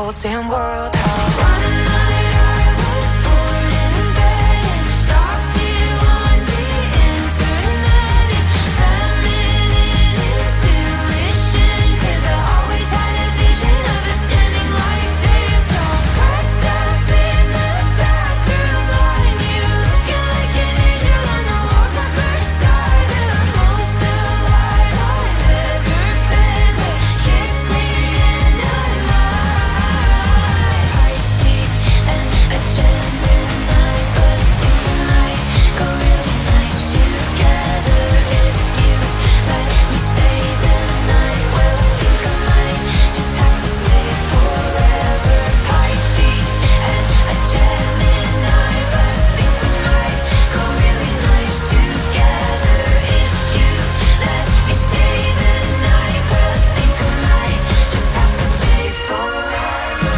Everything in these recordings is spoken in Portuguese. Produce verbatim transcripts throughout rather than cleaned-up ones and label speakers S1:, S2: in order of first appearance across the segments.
S1: whole damn world out. One night I was born in bed and stalked you on the internet. It's feminine intuition, 'cause I always had a vision of us standing like this, all pressed up in the bathroom line. You looking like an angel on the walls at first sight. The most alive I've ever been, but kiss me and I might. Pisces and a Gemini, but I think we might go really nice together if you let me stay the night. Well, I think I might just have to stay forever. Pisces and a Gemini, but I think we might go really nice together if you let me stay the night. Well, I think I might just have to stay forever.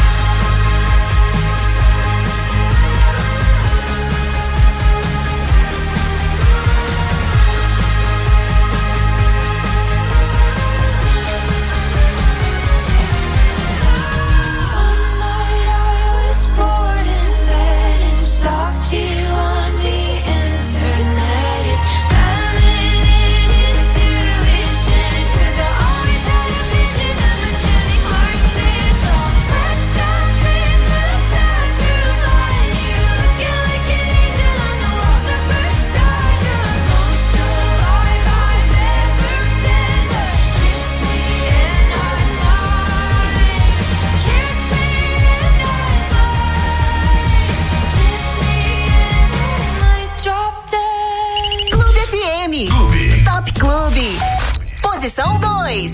S1: One night I was bored in bed and stalked you on the internet. It's feminine intuition, 'cause I always had a vision of us standing like this, all pressed up in the bathroom line. You looking like an angel on the walls at first sight. The most alive I've ever been, but kiss me and I might. Kiss me and I might. Kiss me and I might drop dead.
S2: Clube F M.
S3: Clube.
S2: Top Clube. Posição dois.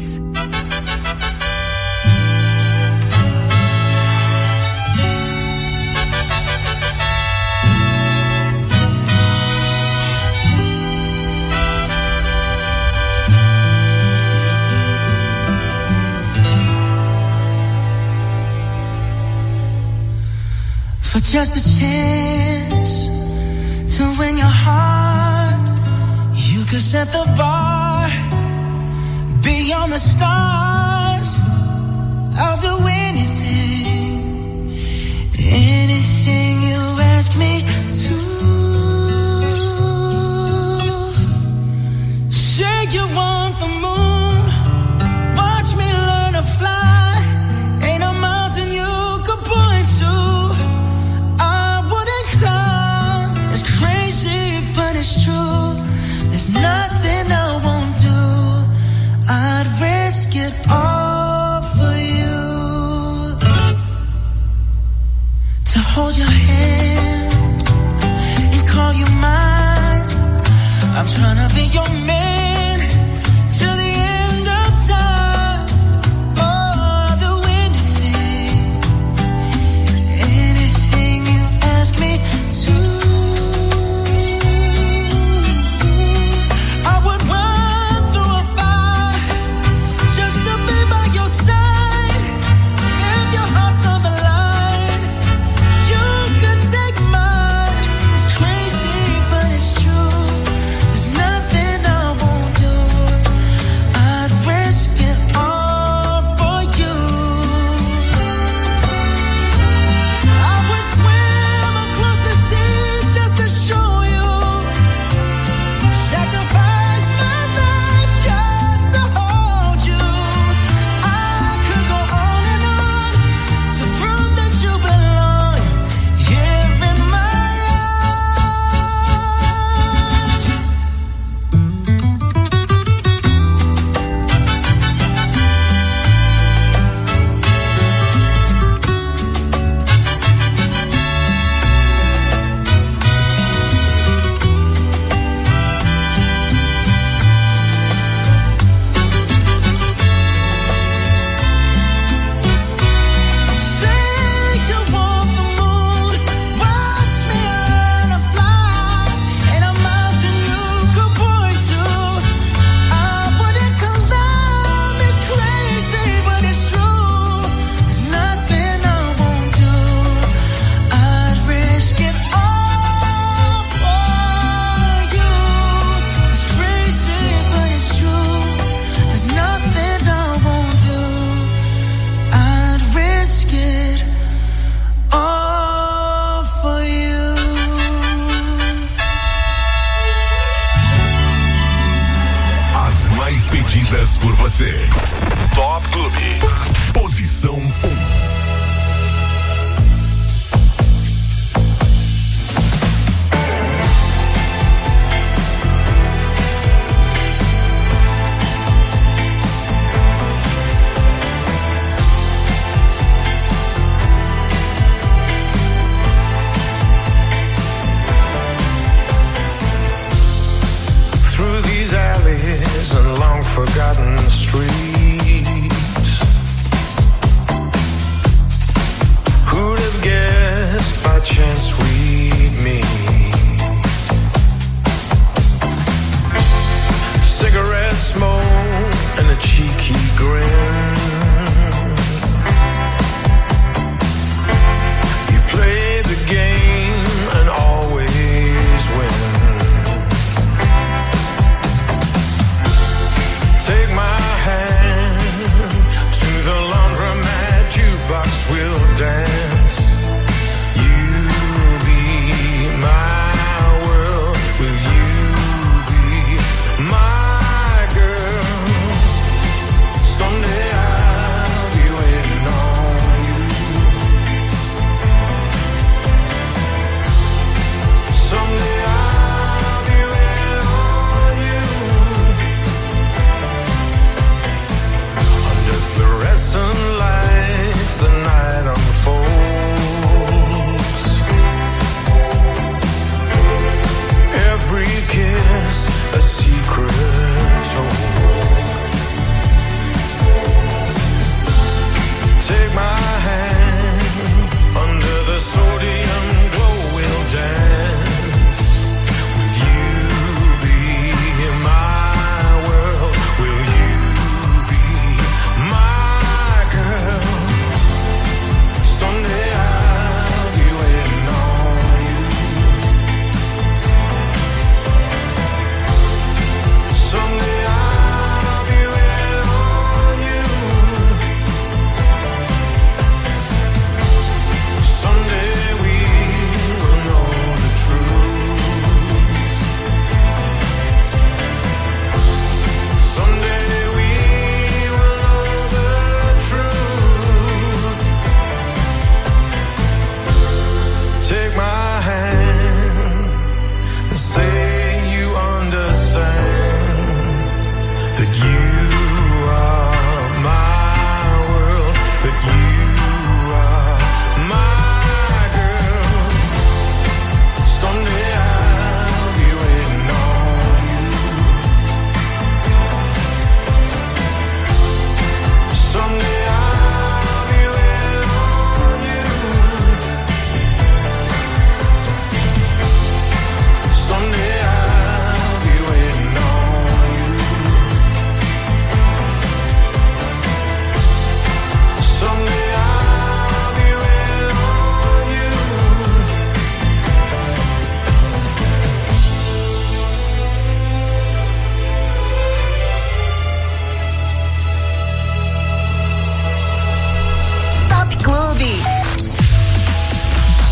S4: For just a chance to win your heart, you could set the bar beyond the stars. I'll do anything, anything you ask me to. Say you want the moon, watch me learn to fly. Ain't a mountain you could point to I wouldn't climb. It's crazy, but it's true. There's nothing I won't do. I'd risk it all for you. To hold your hand and call you mine. I'm trying to be your man till the end of time. Oh, I'll do anything, anything you ask me to. I would run through a fire just to be by your side. If your heart's on the line, you could take mine. It's crazy, but it's true. There's nothing I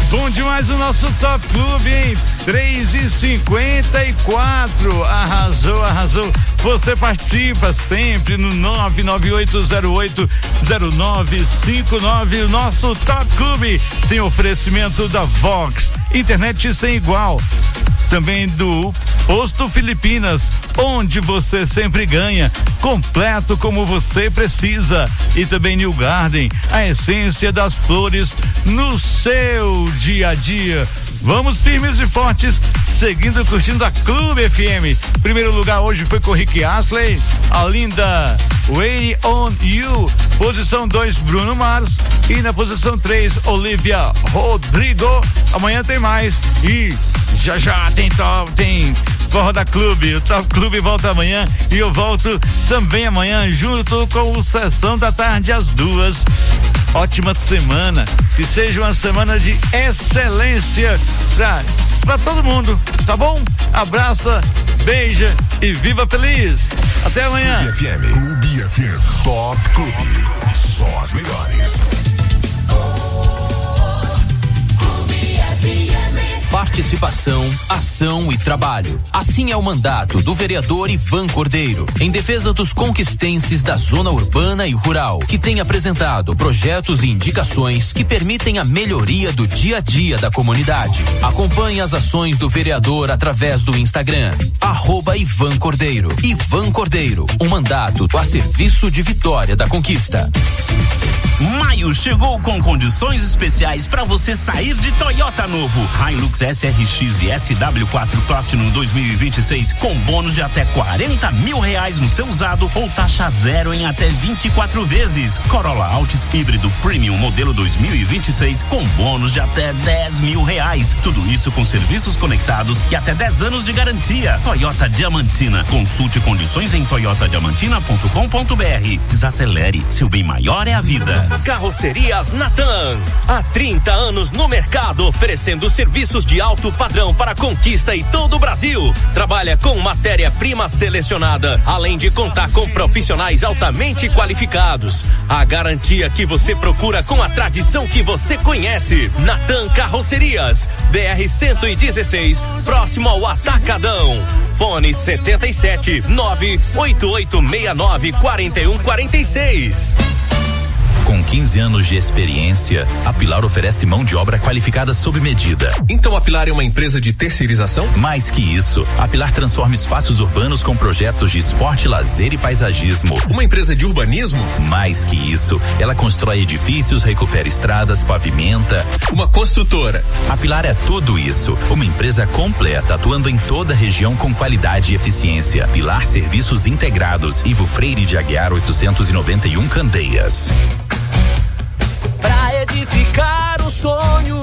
S3: Bom demais o nosso Top Clube, hein? três e cinquenta e quatro. Arrasou, arrasou. Você participa sempre no nove nove oito zero oito zero nove cinco nove. O nosso Top Clube tem oferecimento da Vox, internet sem igual. Também do Posto Filipinas, onde você sempre ganha, completo como você precisa. E também New Garden, a essência das flores no seu dia a dia. Vamos firmes e fortes, seguindo curtindo a Clube F M. Primeiro lugar hoje foi com Rick Astley, a linda Waiting on You. Posição dois, Bruno Mars. E na posição três, Olivia Rodrigo. Amanhã tem mais. E já já tem top, tem Forró da Clube. O Top Clube volta amanhã e eu volto também amanhã junto com o Sessão da Tarde às duas. Ótima semana, que seja uma semana de excelência pra, pra todo mundo, tá bom? Abraça, beija e viva feliz. Até amanhã.
S5: Clube F M. Clube F M. Top Clube. Só as melhores.
S6: Participação, ação e trabalho. Assim é o mandato do vereador Ivan Cordeiro, em defesa dos conquistenses da zona urbana e rural, que tem apresentado projetos e indicações que permitem a melhoria do dia a dia da comunidade. Acompanhe as ações do vereador através do Instagram, arroba Ivan Cordeiro. Ivan Cordeiro, um mandato a serviço de Vitória da Conquista.
S7: Maio chegou com condições especiais para você sair de Toyota novo. Hilux S R X e S W quatro Platinum dois mil e vinte e seis com bônus de até quarenta mil reais no seu usado ou taxa zero em até vinte e quatro vezes. Corolla Altis híbrido Premium modelo dois mil e vinte e seis com bônus de até dez mil reais. Tudo isso com serviços conectados e até dez anos de garantia. Toyota Diamantina. Consulte condições em toyota diamantina ponto com ponto b r. Desacelere, seu bem maior é a vida.
S8: Carrocerias Natan, há trinta anos no mercado, oferecendo serviços de alto padrão para Conquista e todo o Brasil. Trabalha com matéria-prima selecionada, além de contar com profissionais altamente qualificados. A garantia que você procura com a tradição que você conhece. Natan Carrocerias, B R cento e dezesseis, próximo ao Atacadão. Fone setenta e sete, nove oito oito seis nove, quatro um quatro seis.
S9: Com quinze anos de experiência, a Pilar oferece mão de obra qualificada sob medida.
S10: Então a Pilar é uma empresa de terceirização?
S9: Mais que isso, a Pilar transforma espaços urbanos com projetos de esporte, lazer e paisagismo.
S10: Uma empresa de urbanismo?
S9: Mais que isso, ela constrói edifícios, recupera estradas, pavimenta.
S10: Uma construtora?
S9: A Pilar é tudo isso. Uma empresa completa, atuando em toda a região com qualidade e eficiência. Pilar Serviços Integrados, Ivo Freire de Aguiar oitocentos e noventa e um, Candeias.
S11: Pra edificar o sonho,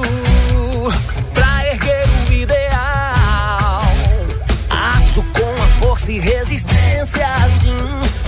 S11: pra erguer o ideal, aço com a força e resistência, assim,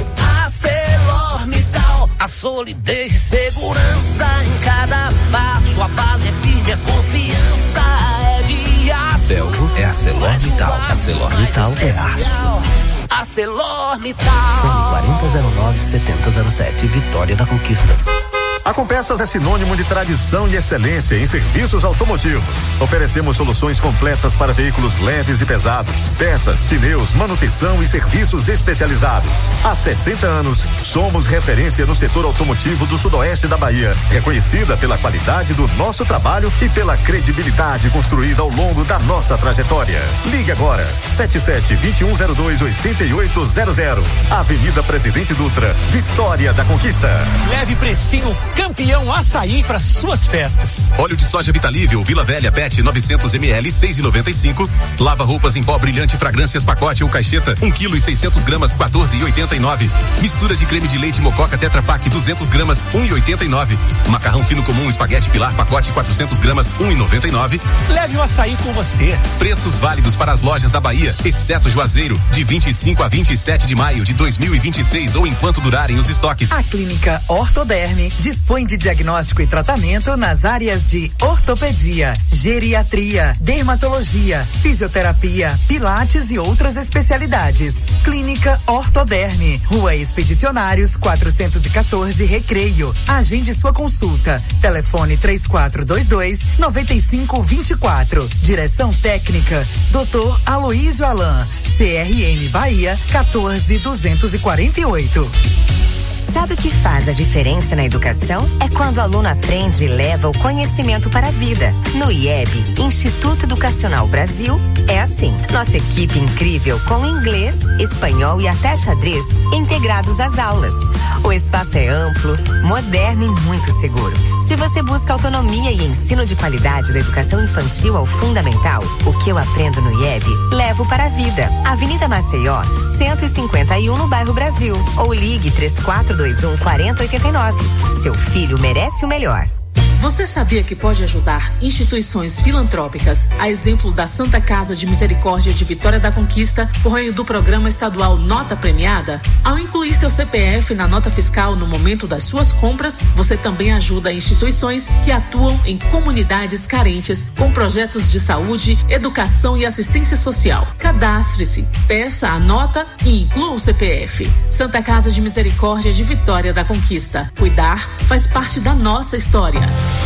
S11: ArcelorMittal, a solidez e segurança em cada passo, a base é firme, a confiança é de aço.
S12: Belgo é ArcelorMittal, ArcelorMittal é aço.
S11: ArcelorMittal.
S12: Fone quarenta zero nove, setenta zero sete, Vitória da Conquista.
S13: A Compeças é sinônimo de tradição e excelência em serviços automotivos. Oferecemos soluções completas para veículos leves e pesados, peças, pneus, manutenção e serviços especializados. Há sessenta anos, somos referência no setor automotivo do sudoeste da Bahia, reconhecida pela qualidade do nosso trabalho e pela credibilidade construída ao longo da nossa trajetória. Ligue agora, sete sete, dois um zero dois, oito oito zero zero. Avenida Presidente Dutra, Vitória da Conquista.
S14: Leve precinho campeão açaí para suas festas.
S10: Óleo de soja Vitalível, Vila Velha, Pet, novecentos mililitros, seis e noventa e cinco. Lava roupas em pó brilhante, fragrâncias, pacote ou caixeta, um quilo e seiscentos gramas, quatorze e oitenta e nove. Mistura de creme de leite Mococa Tetra Pak, duzentos gramas, um e oitenta e nove. Macarrão fino comum, espaguete Pilar, pacote, quatrocentos gramas, um e noventa e nove.
S14: Leve o açaí com você.
S10: Preços válidos para as lojas da Bahia, exceto Juazeiro, de vinte e cinco a vinte e sete de maio de dois mil e vinte e seis ou enquanto durarem os estoques.
S2: A Clínica Ortoderme dispõe
S15: dispõe de diagnóstico e tratamento nas áreas de ortopedia, geriatria, dermatologia, fisioterapia, pilates e outras especialidades. Clínica Ortoderme, Rua Expedicionários quatrocentos e quatorze, Recreio. Agende sua consulta. Telefone três quatro dois dois, nove cinco dois quatro. Direção técnica doutor Aloísio Alan, C R M Bahia quatorze duzentos e quarenta e oito.
S16: Sabe o que faz a diferença na educação? É quando o aluno aprende e leva o conhecimento para a vida. No I E B, Instituto Educacional Brasil, é assim. Nossa equipe incrível com inglês, espanhol e até xadrez integrados às aulas. O espaço é amplo, moderno e muito seguro. Se você busca autonomia e ensino de qualidade da educação infantil ao fundamental, o que eu aprendo no I E B, levo para a vida. Avenida Maceió, cento e cinquenta e um, no bairro Brasil. Ou ligue três quatro dois um, quatro zero oito nove. Seu filho merece o melhor.
S17: Você sabia que pode ajudar instituições filantrópicas, a exemplo da Santa Casa de Misericórdia de Vitória da Conquista, por meio do programa estadual Nota Premiada? Ao incluir seu C P F na nota fiscal no momento das suas compras, você também ajuda instituições que atuam em comunidades carentes com projetos de saúde, educação e assistência social. Cadastre-se, peça a nota e inclua o C P F. Santa Casa de Misericórdia de Vitória da Conquista. Cuidar faz parte da nossa história.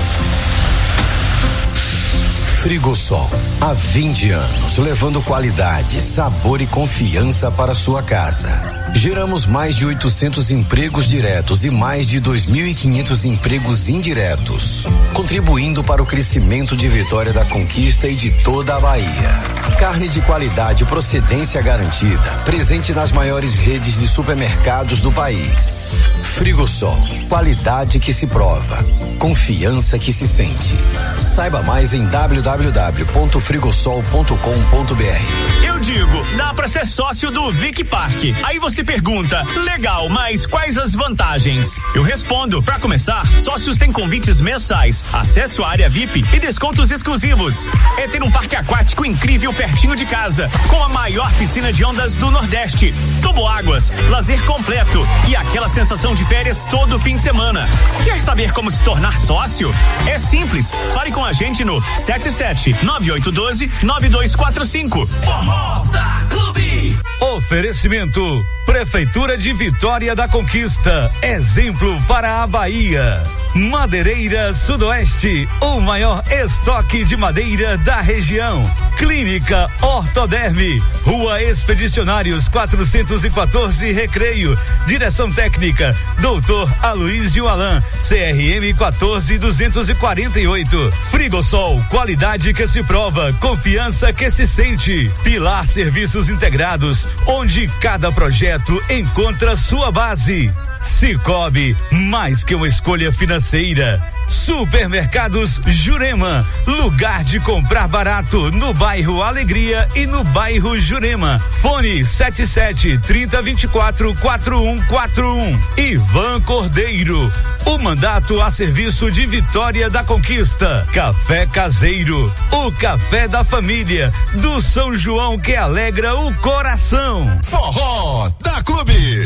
S18: Frigosol, há vinte anos, levando qualidade, sabor e confiança para sua casa. Geramos mais de oitocentos empregos diretos e mais de dois mil e quinhentos empregos indiretos, contribuindo para o crescimento de Vitória da Conquista e de toda a Bahia. Carne de qualidade e procedência garantida, presente nas maiores redes de supermercados do país. Frigosol, qualidade que se prova, confiança que se sente. Saiba mais em w w w ponto frigosol ponto com ponto b r.
S19: Eu digo, dá pra ser sócio do Vic Park. Aí você pergunta, legal, mas quais as vantagens? Eu respondo, pra começar, sócios têm convites mensais, acesso à área V I P e descontos exclusivos. É ter um parque aquático incrível pertinho de casa, com a maior piscina de ondas do Nordeste, toboáguas, lazer completo e aquela sensação de férias todo fim de semana. Quer saber como se tornar sócio? É simples, fale com a gente no sete sete nove oito um dois nove dois quatro cinco.
S8: Forró da Clube.
S3: Oferecimento Prefeitura de Vitória da Conquista, exemplo para a Bahia. Madeireira Sudoeste, o maior estoque de madeira da região. Clínica Ortoderme, Rua Expedicionários quatrocentos e quatorze, Recreio. Direção técnica doutor Aloísio Alan, C R M quatorze duzentos e quarenta e oito. Frigosol, qualidade que se prova, confiança que se sente. Pilar Serviços Integrados, onde cada projeto encontra sua base. Cicobi, mais que uma escolha financeira. Supermercados Jurema, lugar de comprar barato no bairro Alegria e no bairro Jurema. Fone sete sete, trinta, vinte e quatro, quarenta e um quarenta e um. Ivan Cordeiro, o mandato a serviço de Vitória da Conquista. Café Caseiro, o café da família, do São João que alegra o coração.
S5: Forró da Clube.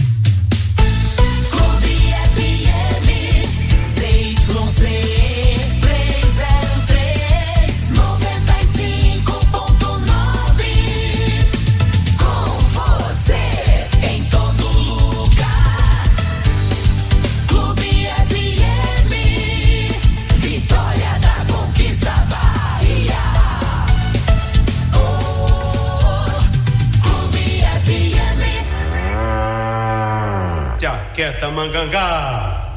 S20: Quieta, mangangá.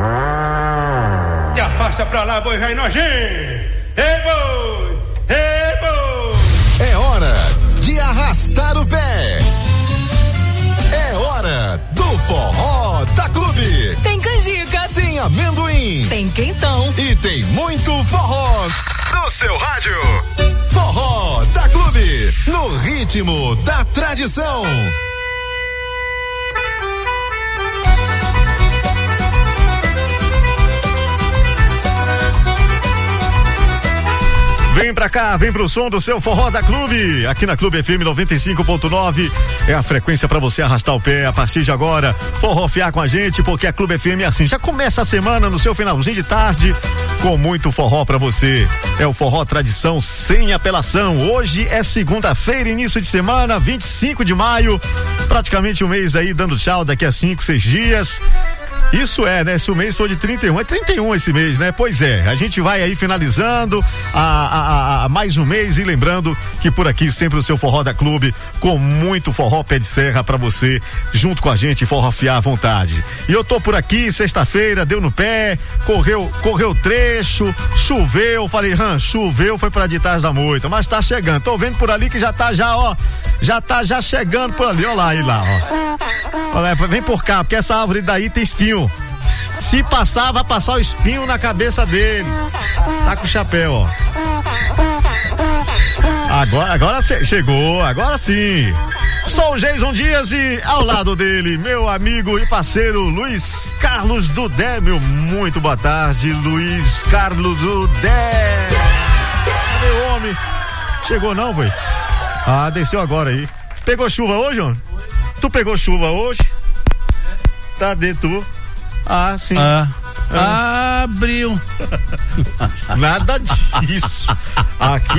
S20: Te afasta pra lá, boi velho nojinho. Ei, boi! Ei, boi!
S5: É hora de arrastar o pé. É hora do Forró da Clube.
S15: Tem canjica,
S5: tem amendoim,
S15: tem quentão
S5: e tem muito forró no seu rádio. Forró da Clube, no ritmo da tradição.
S13: Vem pra cá, vem pro som do seu Forró da Clube. Aqui na Clube F M noventa e cinco ponto nove é a frequência pra você arrastar o pé a partir de agora. Forrofiar com a gente, porque a Clube F M é assim. Já começa a semana no seu finalzinho de tarde com muito forró pra você. É o Forró Tradição sem apelação. Hoje é segunda-feira, início de semana, vinte e cinco de maio. Praticamente um mês aí dando tchau daqui a cinco, seis dias. Isso é, né? Se o mês for de trinta e um, é trinta e um esse mês, né? Pois é, a gente vai aí finalizando a, a, a mais um mês e lembrando que por aqui sempre o seu Forró da Clube com muito forró pé de serra pra você, junto com a gente, forrofiar à vontade. E eu tô por aqui, sexta-feira, deu no pé, correu, correu trecho, choveu, falei, hã, choveu, foi pra de trás da moita, mas tá chegando, tô vendo por ali que já tá já, ó, já tá já chegando por ali, ó lá, aí lá, ó. Olha, vem por cá, porque essa árvore daí tem espinho. Se passar, vai passar o espinho na cabeça dele. Tá com o chapéu, ó. Agora, agora chegou, agora sim. Sou o Jason Dias e ao lado dele, meu amigo e parceiro Luiz Carlos Dudé. Meu muito boa tarde, Luiz Carlos Dudé. Cadê o homem? Chegou não, foi? Ah, desceu agora aí. Pegou chuva hoje, ó? Tu pegou chuva hoje? Tá dentro. Ah, sim.
S21: Ah. Ah. Abriu.
S13: Nada disso. Aqui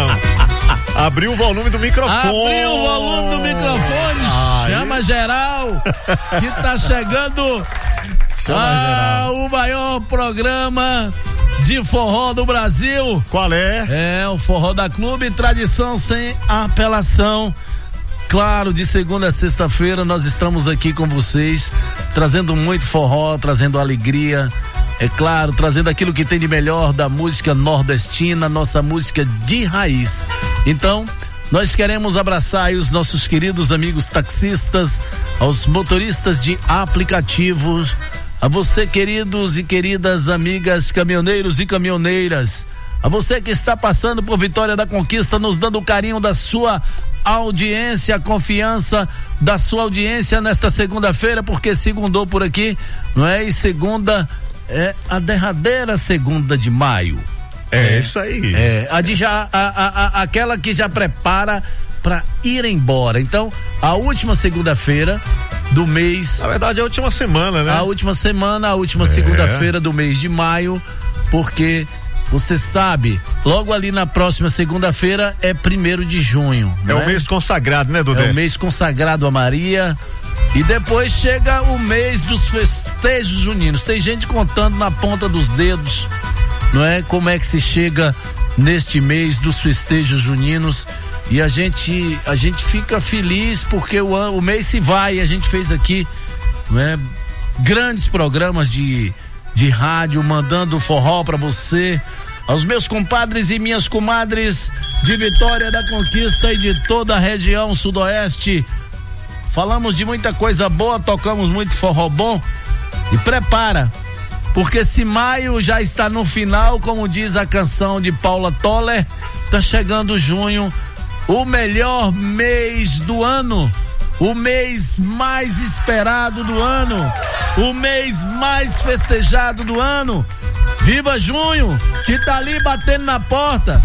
S13: não. Abriu o volume do microfone.
S21: Abriu o volume do microfone. Ai. Chama geral. Que tá chegando. Chama ah, geral. O maior programa de forró do Brasil.
S13: Qual é?
S21: É o Forró da Clube, tradição sem apelação. Claro, de segunda a sexta-feira nós estamos aqui com vocês, trazendo muito forró, trazendo alegria, é claro, trazendo aquilo que tem de melhor da música nordestina, nossa música de raiz. Então, nós queremos abraçar aí os nossos queridos amigos taxistas, aos motoristas de aplicativos, a você, queridos e queridas amigas caminhoneiros e caminhoneiras, a você que está passando por Vitória da Conquista, nos dando o carinho da sua audiência, a confiança da sua audiência nesta segunda-feira, porque segundou por aqui, não é? E segunda é a derradeira segunda de maio.
S13: É, é isso aí.
S21: É, a de já, a, a, a, aquela que já prepara para ir embora. Então, a última segunda-feira do mês.
S13: Na verdade, é a última semana, né?
S21: A última semana, a última
S13: é.
S21: segunda-feira do mês de maio, porque você sabe, logo ali na próxima segunda-feira é primeiro de junho.
S13: É o é? mês consagrado, né, Dudé?
S21: É o mês consagrado a Maria. E depois chega o mês dos festejos juninos. Tem gente contando na ponta dos dedos, não é? Como é que se chega neste mês dos festejos juninos. E a gente, a gente fica feliz porque o, o mês se vai. E a gente fez aqui, não é? Grandes programas de de rádio, mandando forró pra você, aos meus compadres e minhas comadres de Vitória da Conquista e de toda a região sudoeste. Falamos de muita coisa boa, tocamos muito forró bom e prepara, porque se maio já está no final, como diz a canção de Paula Toller, tá chegando junho, o melhor mês do ano. O mês mais esperado do ano, o mês mais festejado do ano. Viva junho, que tá ali batendo na porta.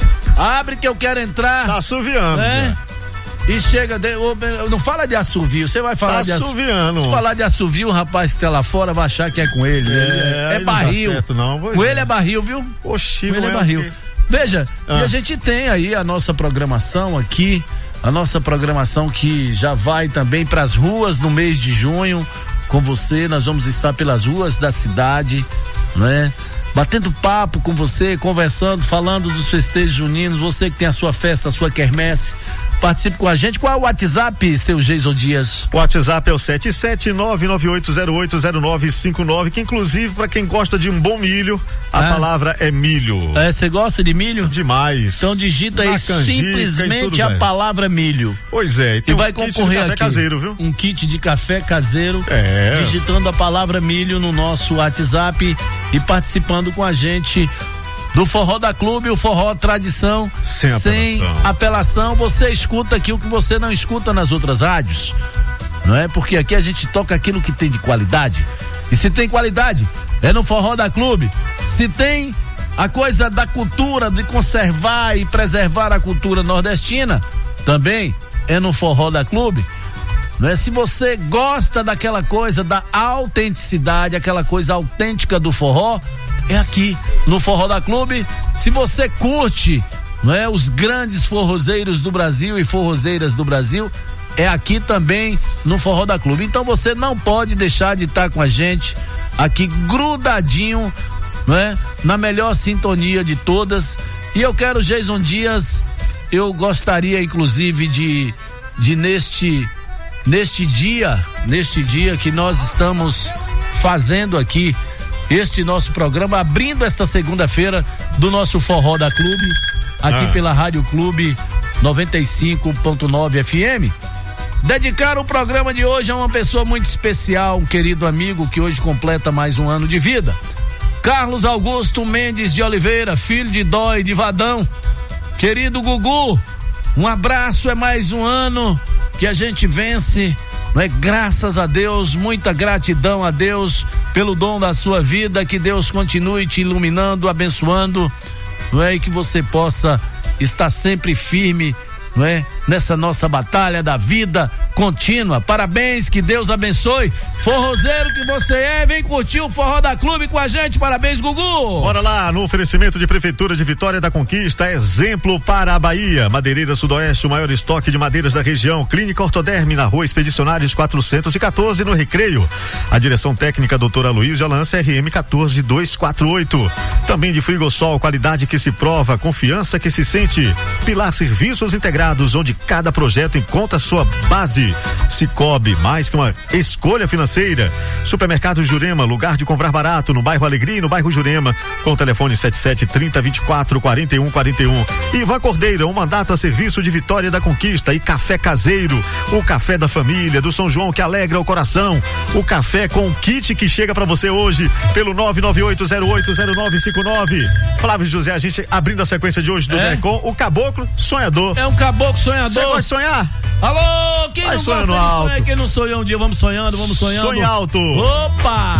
S21: Abre que eu quero entrar.
S13: Tá assoviando.
S21: Né? E chega, de, não fala de assovio, você vai falar
S13: tá
S21: de
S13: assoviando.
S21: Se falar de assovio, o rapaz que tá lá fora vai achar que é com ele. É, é, é barril.
S13: Não tá certo, não.
S21: Com ele é barril, viu?
S13: Oxi,
S21: com ele é,
S13: é
S21: barril.
S13: que...
S21: Veja,
S13: ah.
S21: e a gente tem aí a nossa programação aqui. A nossa programação que já vai também para as ruas no mês de junho com você. Nós vamos estar pelas ruas da cidade, né? Batendo papo com você, conversando, falando dos festejos juninos. Você que tem a sua festa, a sua quermesse, participe com a gente. Qual é o WhatsApp, seu Jason Dias?
S13: O WhatsApp é o sete sete nove nove oito zero oito zero nove cinco nove, que inclusive para quem gosta de um bom milho, a ah. palavra é milho.
S21: É, você gosta de milho?
S13: Demais.
S21: Então digita aí simplesmente tudo, a
S13: velho.
S21: palavra milho.
S13: Pois é.
S21: E vai um concorrer
S13: kit de café
S21: aqui
S13: caseiro, viu?
S21: Um kit de café caseiro,
S13: é.
S21: digitando a palavra milho no nosso WhatsApp e participando com a gente do Forró da Clube, o Forró Tradição
S13: sem,
S21: sem apelação. apelação. Você escuta aqui o que você não escuta nas outras rádios, não é? Porque aqui a gente toca aquilo que tem de qualidade. E se tem qualidade, é no Forró da Clube. Se tem A coisa da cultura, de conservar e preservar a cultura nordestina, também é no Forró da Clube. Não é? Se você gosta daquela coisa da autenticidade, aquela coisa autêntica do forró, é aqui no Forró da Clube. Se você curte, não é, os grandes forrozeiros do Brasil e forrozeiras do Brasil, é aqui também no Forró da Clube. Então você não pode deixar de estar com a gente aqui grudadinho, não é? Na melhor sintonia de todas. E eu quero, Jason Dias, eu gostaria inclusive de, de neste, neste dia, neste dia que nós estamos fazendo aqui este nosso programa, abrindo esta segunda-feira do nosso Forró da Clube, aqui ah. pela Rádio Clube noventa e cinco ponto nove F M. Dedicar o programa de hoje a uma pessoa muito especial, um querido amigo que hoje completa mais um ano de vida. Carlos Augusto Mendes de Oliveira, filho de Dó e de Vadão. Querido Gugu, um abraço, é mais um ano que a gente vence, não é? Graças a Deus, muita gratidão a Deus pelo dom da sua vida, que Deus continue te iluminando, abençoando, não é? E que você possa estar sempre firme, não é? Nessa nossa batalha da vida contínua. Parabéns, que Deus abençoe. Forrozeiro que você é, vem curtir o Forró da Clube com a gente. Parabéns, Gugu.
S1: Bora lá, no oferecimento de Prefeitura de Vitória da Conquista, exemplo para a Bahia. Madeireira Sudoeste, o maior estoque de madeiras da região. Clínica Ortoderme, na Rua Expedicionários quatrocentos e quatorze, no Recreio. A direção técnica doutora Luísa Lance, R M um quatro dois quatro oito. Também de Frigosol, qualidade que se prova, confiança que se sente. Pilar Serviços Integrados, onde cada projeto encontra sua base. Cicobi, mais que uma escolha financeira. Supermercado Jurema, lugar de comprar barato, no bairro Alegria e no bairro Jurema, com o telefone sete sete trinta, vinte e quatro, quarenta e um, quarenta e um. Ivan Cordeiro, um mandato a serviço de Vitória da Conquista. E Café Caseiro, o café da família do São João que alegra o coração. O café com o kit que chega pra você hoje pelo nove nove oito zero oito zero nove cinco nove. Flávio José, a gente abrindo a sequência de hoje do é? Com o Caboclo Sonhador.
S21: É um caboclo sonhador.
S1: Você gosta de sonhar?
S21: Alô, quem Vai não gosta de sonhar, quem não sonhou um dia, vamos sonhando, vamos sonhando.
S1: Sonho alto.
S21: Opa!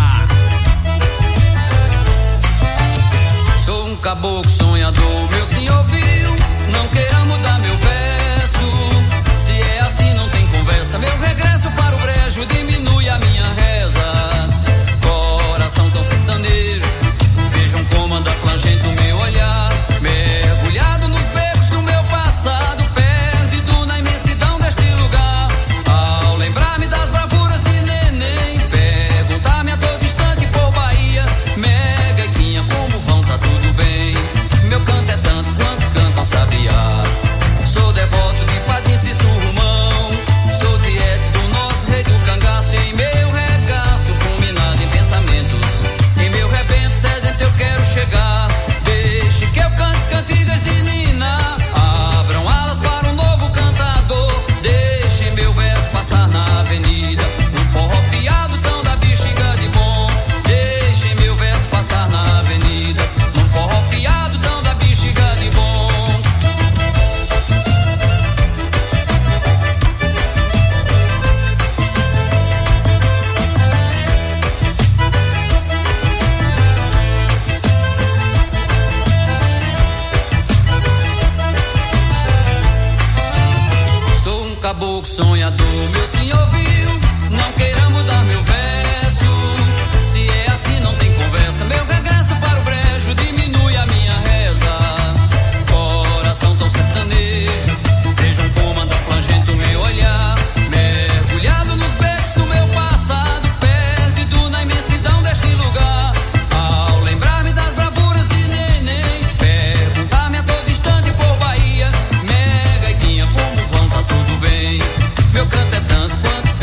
S22: Sou um caboclo sonhador, meu senhor viu, não queira mudar meu verso. Se é assim não tem conversa, meu regresso para o brejo diminui a minha reza. Coração tão sertanejo, vejam como anda flangente o meu olhar, mergulhado nos becos do meu passado, perdido na imensidão deste lugar. Ao lembrar-me das bravuras de neném, perguntar-me a todo instante por Bahia, mega equinha, como vão, tá tudo bem? Meu canto é tanto quanto canta um sabiá. Sou devoto de Padim e Surrumão, sou tiete do nosso rei do cangaço. Em meu regaço, fulminado em pensamentos, em meu rebento sedento eu quero chegar. Deixe que eu cante cantigas de Nina, abram alas para um novo cantador. Deixe meu verso passar na avenida, um forró fiado tão da bexiga de bom. Deixe meu verso passar na avenida, um forró fiado tão da bexiga de bom. Sou um caboclo sonhador, meu senhor viu, não queira mudar meu verso. Se é assim não tem conversa, meu regresso para o brejo diminui a minha reza. Coração tão sertanejo, vejam como anda flangente o meu olhar, mergulhado nos becos do meu passado, perdido na imensidão deste lugar. Ao lembrar-me das bravuras de neném, perguntar-me a todo instante por Bahia, mega equinha, como vão, tá tudo bem? Meu canto é tanto quanto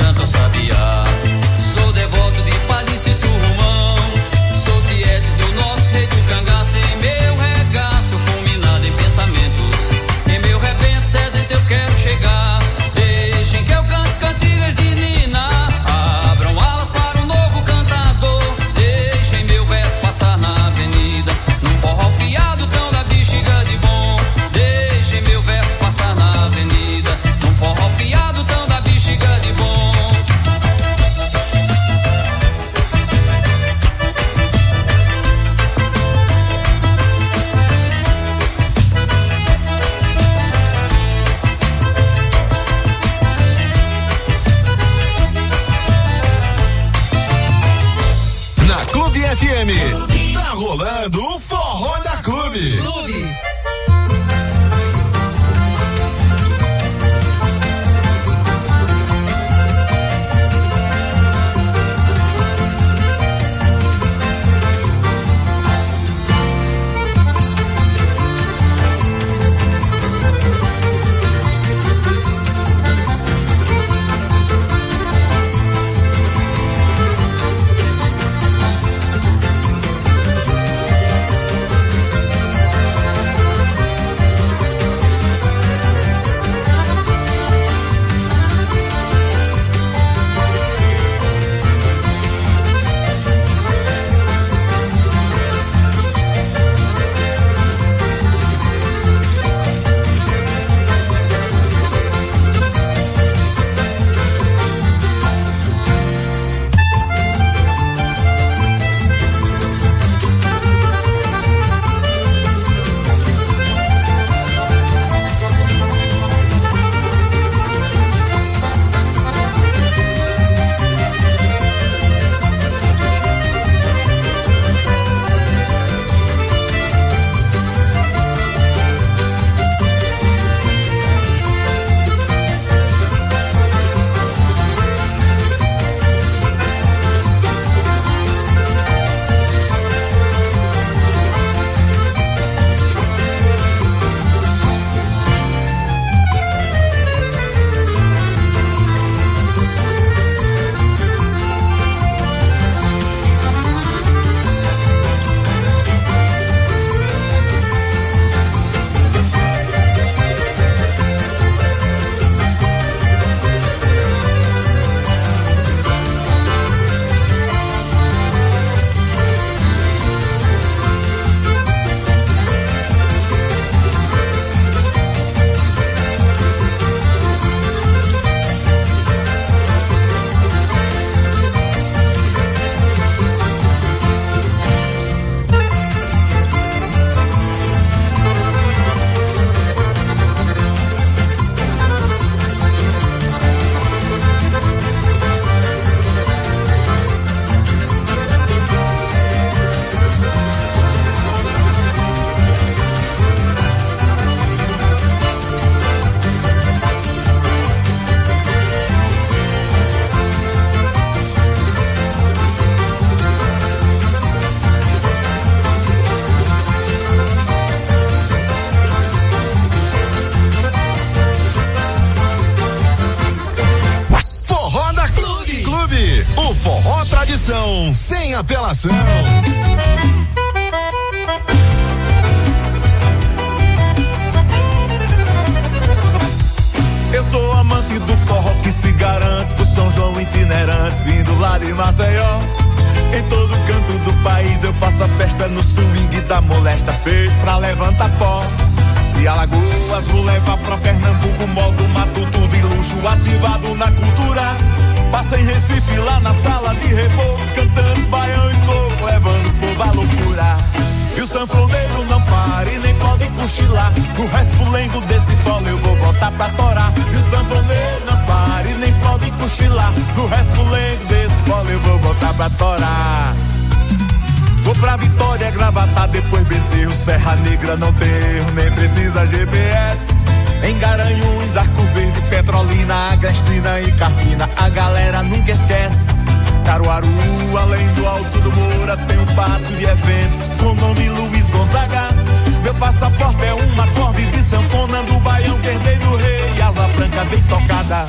S5: rolando o Forró da Clube.
S2: Clube.
S5: Sem apelação.
S4: Eu sou amante do forró que se garante, do São João itinerante, vindo lá de Maceió. Em todo canto do país eu faço a festa no swing da molesta, feito pra levantar pó. E Alagoas vou levar pra Pernambuco, modo matuto de luxo, ativado na cultura. Passa em Recife lá na sala de reboco, cantando baião e coco, levando o povo à loucura. E o sanfoneiro não para e nem pode cochilar, o resfulengo desse fole eu vou botar pra torar. E o sanfoneiro não para e nem pode cochilar, o resfulengo desse fole eu vou botar pra torar. Vou pra Vitória, Gravatá, depois Bezerro, Serra Negra, não tem erro, nem precisa G P S. Em Garanhuns, Arco Verde, Petrolina, Agrestina e Carpina, a galera nunca esquece. Caruaru, além do Alto do Moura, tem um pato de eventos com o nome Luiz Gonzaga. Meu passaporte é um acorde de sanfona do Baião que herdei do rei, e asa branca bem tocada.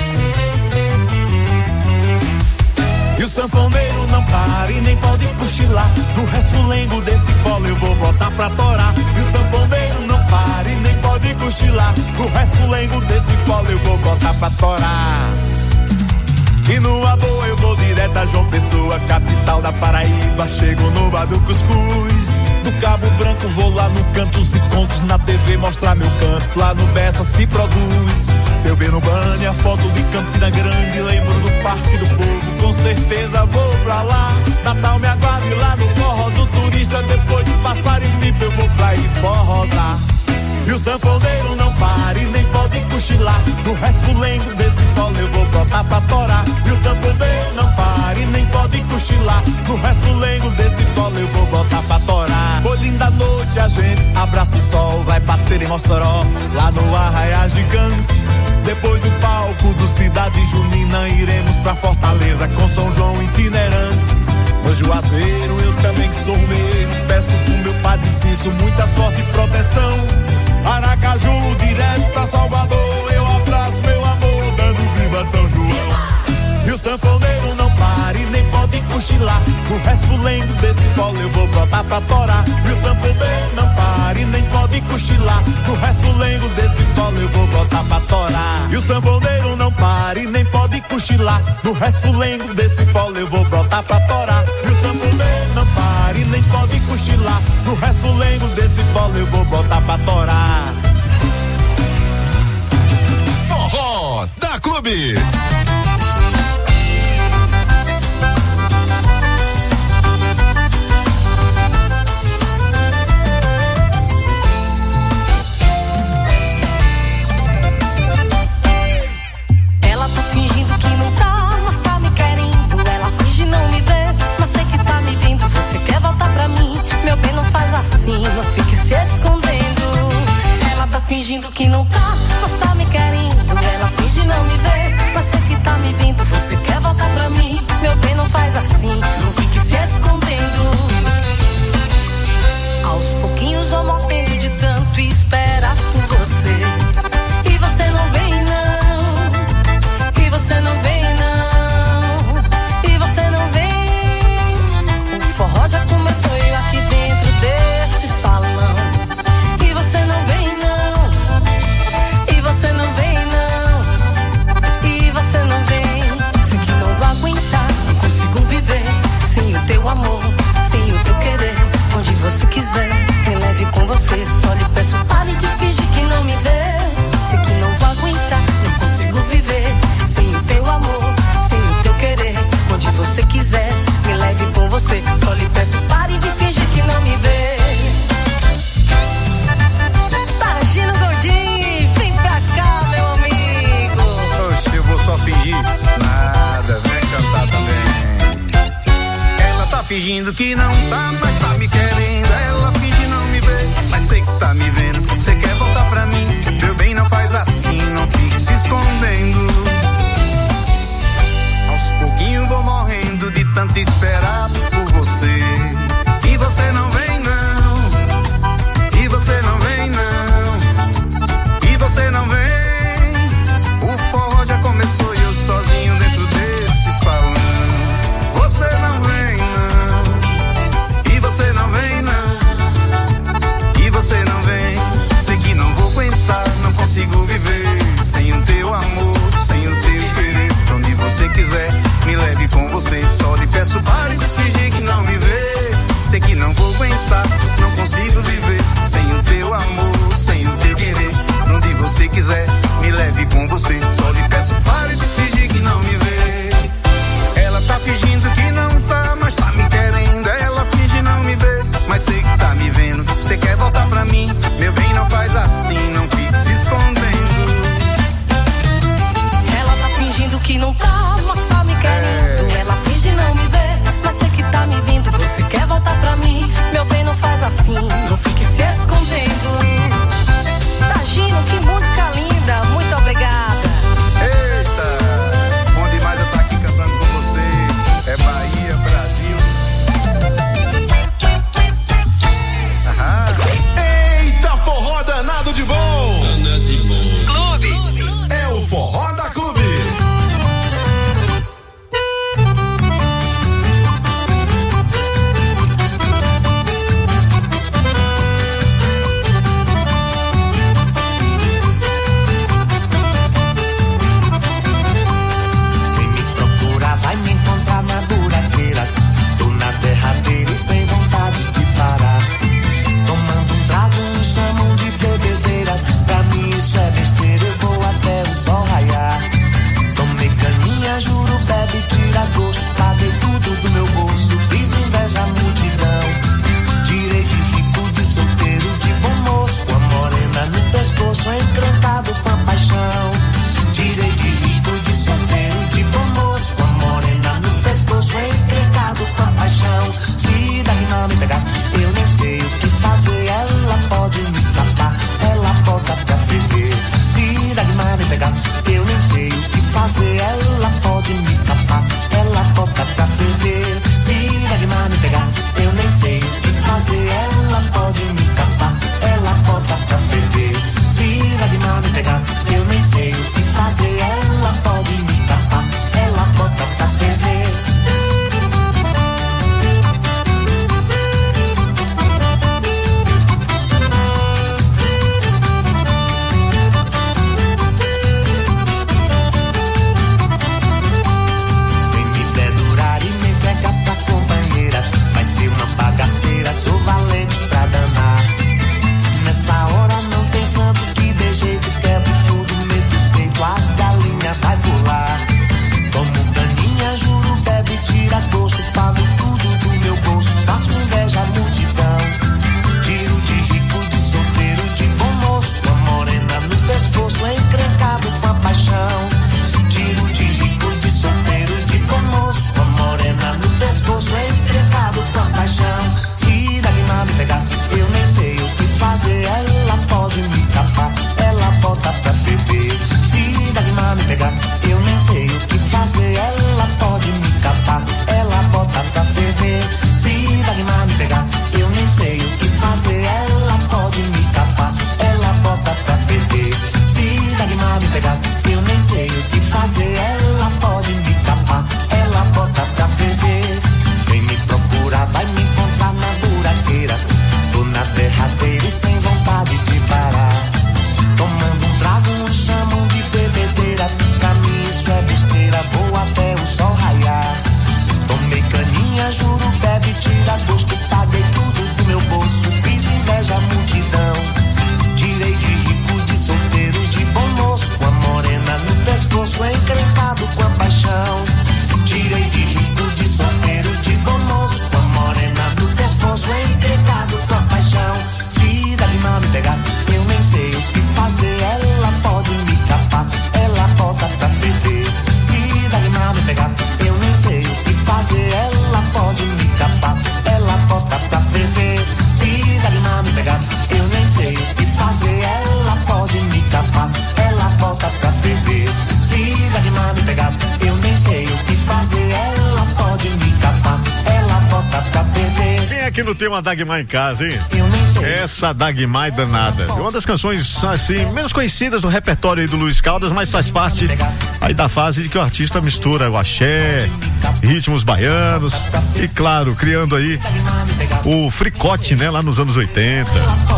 S4: E o sanfoneiro não para e nem pode cochilar, no resfulengo desse fole eu vou botar pra torar. E o sanfoneiro não para e nem pode cochilar, no resfulengo desse fole eu vou botar pra torar. E numa boa eu vou direto a João Pessoa, capital da Paraíba, chego no bar do Cuscuz. Do Cabo Branco vou lá no Cantos e Contos, na T V mostrar meu canto, lá no Bessa se produz. Se eu ver no banner a foto de Campina Grande, lembro do Parque do Povo, com certeza vou pra lá. Natal me aguarde lá no forró do turista, depois de passar em pipa eu vou pra ir forrosar. E o sanfoneiro não para e nem pode cochilar, no resfulengo desse fole eu vou botar pra torar. E o sanfoneiro não para e nem pode cochilar, no resfulengo desse colo eu vou botar pra torar. Foi linda noite, a gente abraça o sol, vai bater em Mossoró, lá no Arraiá Gigante. Depois do palco do Cidade Junina, iremos pra Fortaleza com São João itinerante. No Juazeiro eu também sou meio, peço pro meu Padre Cício muita sorte e proteção. Aracaju, direto pra Salvador, eu abraço meu amor, dando viva São João. E o sanfoneiro não para e nem pode cochilar, no resfulengo desse colo eu vou botar pra torar. E o sanfoneiro não para e nem pode cochilar, no resfulengo desse colo eu vou botar pra torar. E o sanfoneiro não para e nem pode cochilar, no resfulengo desse colo eu vou botar pra torar. E o sanfoneiro não para e nem pode cochilar, no resfulengo desse colo eu vou botar pra torar.
S5: Forró da Clube.
S11: Não fique se escondendo. Ela tá fingindo que não tá, mas tá me querendo. Ela finge não me ver, mas sei que tá me vendo. Você quer voltar pra mim? Meu bem, não faz assim. Não fique se escondendo. Aos pouquinhos vou morrendo de tanto esperar por você. E você não vem não. E você não vem não. E você não vem. O forró já começou e eu aqui dentro desse salão. E você não vem não. E você não vem não. E você não vem. Sei que não vou aguentar, não consigo viver sem o teu amor, sem o teu querer. Onde você quiser, me leve com você. Só lhe peço, pare de fingir que não me vê. Sei que não vou aguentar, não consigo viver sem o teu amor, sem o teu querer. Onde você quiser, me leve com você. Só lhe peço, pare de fingir que não me vê. Targino Gordinho, vem pra cá, meu amigo.
S6: Oxe, eu vou só fingir nada, vem cantar também. Ela tá fingindo que não tá, mas tá me querendo. Ela finge não me ver, mas sei que tá me vendo. Você quer voltar pra mim? Meu bem, não faz assim, não fique se escondendo. Aos pouquinhos vou morrendo de tanto esperar por você. E você não vem não. E você não vem não. E você não vem. O forró já começou e eu sozinho dentro desse salão. Você não vem não. E você não vem não. E você não vem. Sei que não vou aguentar, não consigo viver sem o teu amor, sem o teu querer. Pra onde você quiser, me leve com você. Só lhe peço, pare de fingir que não me vê. Sei que não vou aguentar, não consigo viver sem o teu amor, sem o teu querer. Pra onde você quiser, me leve com você. Só lhe peço, pare de fingir que não me vê. Ela tá fingindo que não tá, mas tá me querendo. Ela finge não me ver, mas sei que tá me vendo. Você quer voltar pra mim? Meu bem, não faz assim, não fique se escondendo.
S11: Ela tá fingindo que não tá, mas tá me querendo. É. Ela finge não me ver, mas sei que tá me vendo. Você quer voltar pra mim? Meu bem, não faz assim, não fique se escondendo. Targino, que música linda, muito obrigada.
S6: Eita, bom demais eu estar aqui cantando com você. É Bahia, Brasil.
S5: Aham. Eita, forró danado de bom. Danado de bom. Clube. É o Forró da Clube.
S1: não tem uma Dagmar em casa, hein? Essa Dagmar é danada. É uma das canções, assim, menos conhecidas do repertório aí do Luiz Caldas, mas faz parte aí da fase de que o artista mistura o axé, ritmos baianos e, claro, criando aí o fricote, né? Lá nos anos oitenta.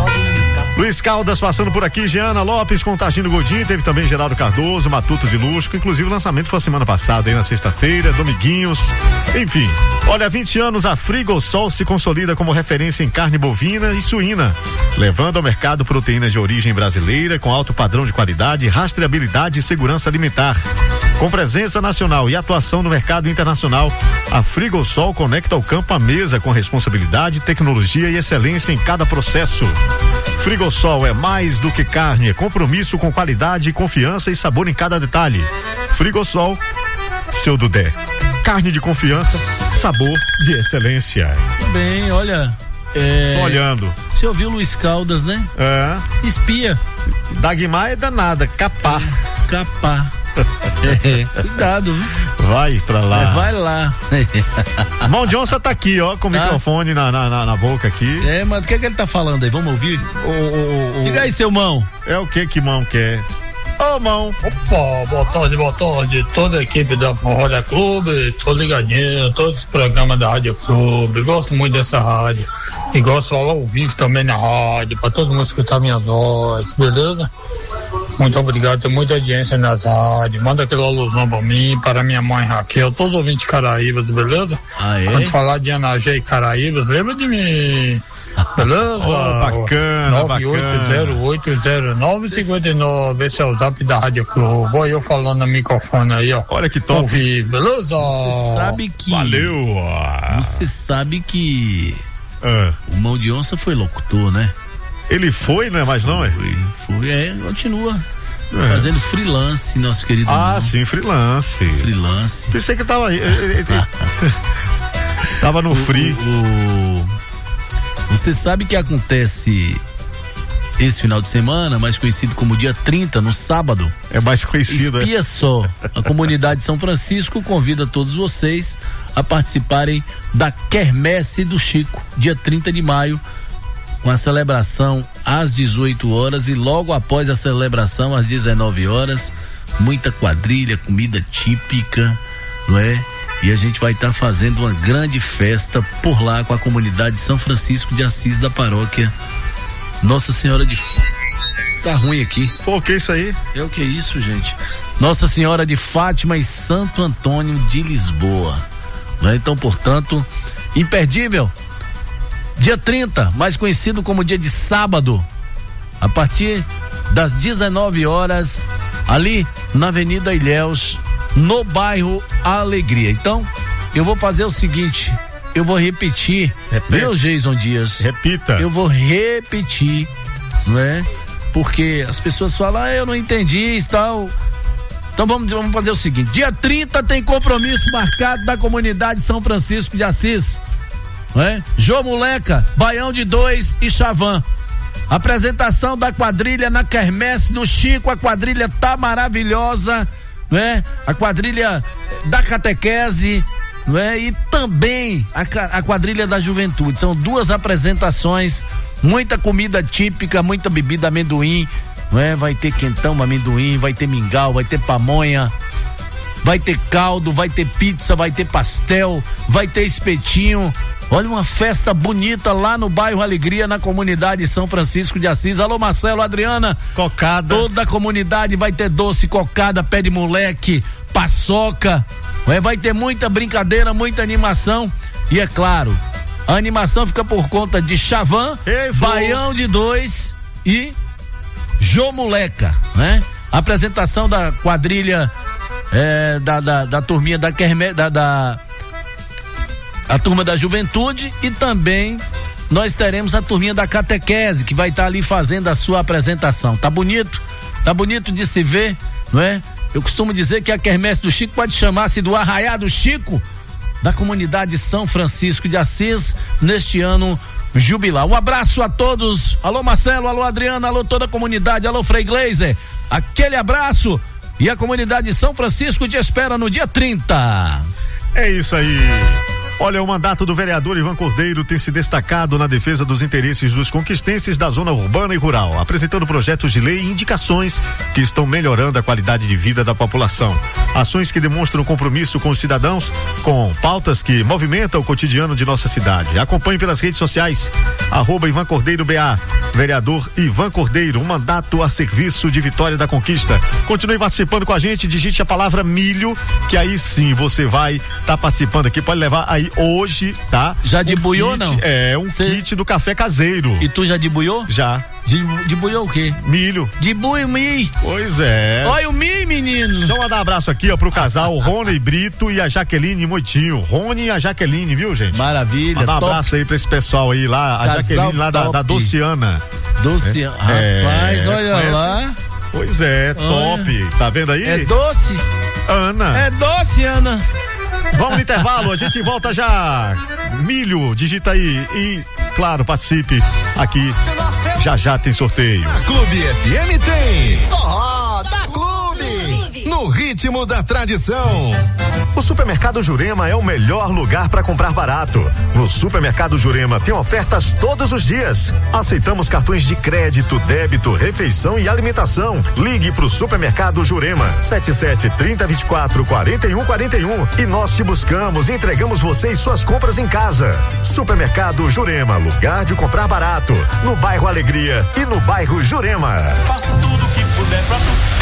S1: Luiz Caldas passando por aqui, Giana Lopes com Targino Godinho, teve também Geraldo Cardoso, Matuto de Luxo, inclusive o lançamento foi a semana passada, aí na sexta-feira, Dominguinhos, enfim. Olha, há vinte anos a Frigosol se consolida como referência em carne bovina e suína, levando ao mercado proteínas de origem brasileira com alto padrão de qualidade, rastreabilidade e segurança alimentar. Com presença nacional e atuação no mercado internacional, a Frigosol conecta o campo à mesa com responsabilidade, tecnologia e excelência em cada processo. Frigosol é mais do que carne, é compromisso com qualidade, confiança e sabor em cada detalhe. Frigosol, seu Dudé. Carne de confiança, sabor de excelência.
S21: Bem, olha. É...
S1: Tô olhando.
S21: Você ouviu Luiz Caldas, né?
S1: É.
S21: Espia.
S1: Dagmar é danada, capá.
S21: Capá. É, cuidado, viu?
S1: Vai pra lá.
S21: É, vai lá.
S1: Mão de onça tá aqui, ó, com o tá. microfone na, na, na, na boca aqui.
S21: É, mas o que é que ele tá falando aí? Vamos ouvir?
S1: O, o, o,
S21: Diga aí, seu mão.
S1: É o que que mão quer? Ô, mão.
S7: Opa, boa tarde, boa tarde. Toda a equipe da Roda Clube, tô ligadinho, todos os programas da Rádio Clube. Gosto muito dessa rádio. E gosto de falar ao vivo também na rádio, pra todo mundo escutar minha voz, beleza? Muito obrigado, tem muita audiência nas rádios. Manda aquela alusão pra mim, para minha mãe Raquel, todos os ouvintes de Caraíbas, beleza?
S21: Ah, é?
S7: Quando falar de Anagé e Caraíbas, lembra de mim, beleza?
S1: Oh, bacana,
S7: nove oito zero oito zero nove cinco nove, esse é o zap da Rádio Clube. Olha eu falando no microfone aí, ó.
S1: Olha que top.
S7: Ouvir, beleza?
S21: Você sabe que...
S1: Valeu.
S21: Você sabe que
S1: ah.
S21: o Mão de Onça foi locutor, né?
S1: Ele foi, não é mais não, é?
S21: Foi, foi, é, continua é. fazendo freelance, nosso querido
S1: Ah,
S21: irmão.
S1: sim, freelance.
S21: Freelance.
S1: Pensei que tava aí. Tava no
S21: o,
S1: free.
S21: O, o, você sabe que acontece esse final de semana, mais conhecido como dia trinta, no sábado.
S1: É mais conhecido,
S21: Espia é? Só. A comunidade de São Francisco convida todos vocês a participarem da Quermesse do Chico, dia trinta de maio. Com a celebração às dezoito horas e logo após a celebração às dezenove horas, muita quadrilha, comida típica, não é? E a gente vai estar tá fazendo uma grande festa por lá com a comunidade de São Francisco de Assis da paróquia Nossa Senhora de... Tá ruim aqui.
S1: Pô, que isso aí?
S21: É o que é isso, gente? Nossa Senhora de Fátima e Santo Antônio de Lisboa, não é? Então, portanto, imperdível. Dia trinta, mais conhecido como dia de sábado, a partir das dezenove horas, ali na Avenida Ilhéus, no bairro Alegria. Então, eu vou fazer o seguinte, eu vou repetir, meu Jason Dias.
S1: Repita.
S21: Eu vou repetir, não é? Porque as pessoas falam, ah, eu não entendi e tal. Então vamos, vamos fazer o seguinte, dia trinta tem compromisso marcado da comunidade São Francisco de Assis. É? Jô Moleca, Baião de Dois e Chavan. Apresentação da quadrilha na Quermesse do Chico. A quadrilha tá maravilhosa, né? A quadrilha da catequese, né? E também a, a quadrilha da juventude. São duas apresentações, muita comida típica, muita bebida amendoim, né? Vai ter quentão, amendoim, vai ter mingau, vai ter pamonha, vai ter caldo, vai ter pizza, vai ter pastel, vai ter espetinho. Olha, uma festa bonita lá no bairro Alegria, na comunidade São Francisco de Assis. Alô, Marcelo, Adriana.
S1: Cocada.
S21: Toda a comunidade vai ter doce, cocada, pé de moleque, paçoca. Vai ter muita brincadeira, muita animação. E é claro, a animação fica por conta de Chavan, Ei, Baião de Dois e Jô Moleca, né? Apresentação da quadrilha é, da, da, da turminha da Quermesse, da, da a turma da juventude, e também nós teremos a turminha da catequese, que vai estar tá ali fazendo a sua apresentação. Tá bonito? Tá bonito de se ver, não é? Eu costumo dizer que a Quermesse do Chico pode chamar-se do Arraiá do Chico, da comunidade São Francisco de Assis, neste ano jubilar. Um abraço a todos. Alô, Marcelo, alô, Adriana, alô, toda a comunidade, alô, Frei Gleiser. Aquele abraço, e a comunidade de São Francisco te espera no dia trinta.
S1: É isso aí. Olha, o mandato do vereador Ivan Cordeiro tem se destacado na defesa dos interesses dos conquistenses da zona urbana e rural, apresentando projetos de lei e indicações que estão melhorando a qualidade de vida da população. Ações que demonstram compromisso com os cidadãos, com pautas que movimentam o cotidiano de nossa cidade. Acompanhe pelas redes sociais, arroba Ivan Cordeiro B A. Vereador Ivan Cordeiro, um mandato a serviço de Vitória da Conquista. Continue participando com a gente, digite a palavra milho, que aí sim você vai estar tá participando aqui, pode levar aí hoje, tá?
S21: Já
S1: um
S21: debuiou, não?
S1: É, um Cê... kit do café caseiro.
S21: E tu já debuiou?
S1: Já.
S21: Debuiou o quê?
S1: Milho.
S21: Debuio mi.
S1: Pois é.
S21: Olha o mi, menino.
S1: Então, mandar um abraço aqui, ó, pro casal Rony Brito e a Jaqueline Moitinho. Rony e a Jaqueline, viu, gente?
S21: Maravilha.
S1: Mandar um top. Abraço aí pra esse pessoal aí lá, a casal Jaqueline lá da, da Dociana.
S21: Dociana. É, rapaz, olha conhece? Lá.
S1: Pois é, top. Olha. Tá vendo aí?
S21: É doce.
S1: Ana.
S21: É doce, Ana.
S1: Vamos no intervalo, a gente volta já. Milho, digita aí e, claro, participe aqui. Já já tem sorteio.
S5: Na Clube F M tem Forró da Clube, no ritmo da tradição.
S13: O Supermercado Jurema é o melhor lugar para comprar barato. No Supermercado Jurema tem ofertas todos os dias. Aceitamos cartões de crédito, débito, refeição e alimentação. Ligue pro Supermercado Jurema sete sete, trinta, vinte e quatro, quarenta e um, quarenta e um e nós te buscamos e entregamos você e suas compras em casa. Supermercado Jurema, lugar de comprar barato, no bairro Alegria e no bairro Jurema.
S9: Faça tudo o que puder pra tu.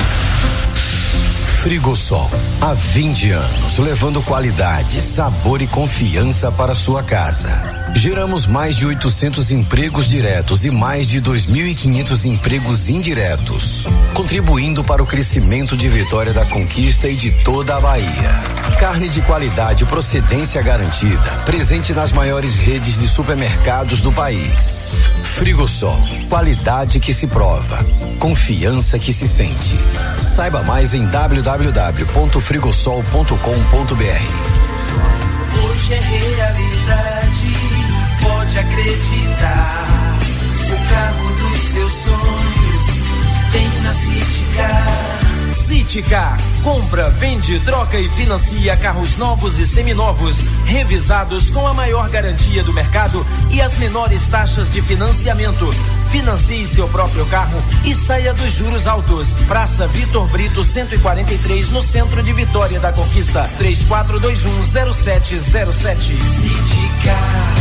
S18: Frigosol, há vinte anos, levando qualidade, sabor e confiança para sua casa. Geramos mais de oitocentos empregos diretos e mais de dois mil e quinhentos empregos indiretos, contribuindo para o crescimento de Vitória da Conquista e de toda a Bahia. Carne de qualidade, procedência garantida, presente nas maiores redes de supermercados do país. Frigosol, qualidade que se prova, confiança que se sente. Saiba mais em w w w ponto frigosol ponto com ponto b r.
S9: Hoje é realidade, pode acreditar. O carro dos seus sonhos tem na Citicar. Citicar, compra, vende, troca e financia carros novos e seminovos, revisados com a maior garantia do mercado e as menores taxas de financiamento. Financie seu próprio carro e saia dos juros altos. Praça Vitor Brito cento e quarenta e três, no centro de Vitória da Conquista. três quatro dois um, zero sete zero sete. Citicar.